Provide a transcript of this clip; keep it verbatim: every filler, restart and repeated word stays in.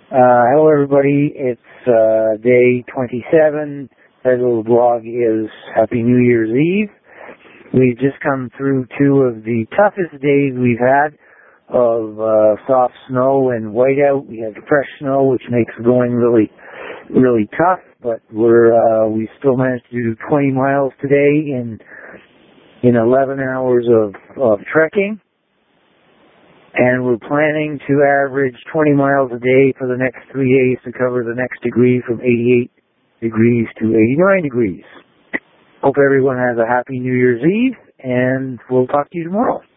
Uh, hello everybody, it's uh, day twenty-seven. Title of the blog is Happy New Year's Eve. We've just come through two of the toughest days we've had of uh, soft snow and whiteout. We had fresh snow, which makes going really, really tough, but we're, uh, we still managed to do twenty miles today in, in eleven hours of, of trekking. And we're planning to average twenty miles a day for the next three days to cover the next degree from eighty-eight degrees to eighty-nine degrees. Hope everyone has a happy New Year's Eve, and we'll talk to you tomorrow.